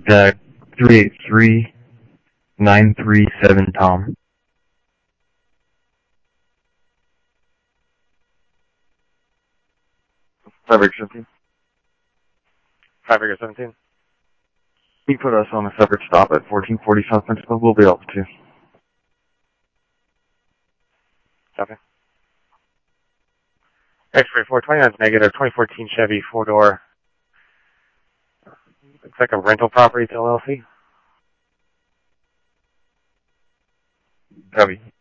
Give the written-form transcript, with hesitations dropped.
383937 Tom. 517. 17. Can you put us on a separate stop at 1440 South Principal? We'll be able to. Copy. X-ray 429 is negative. 2014 Chevy 4-door. Looks like a rental property to LLC. Copy.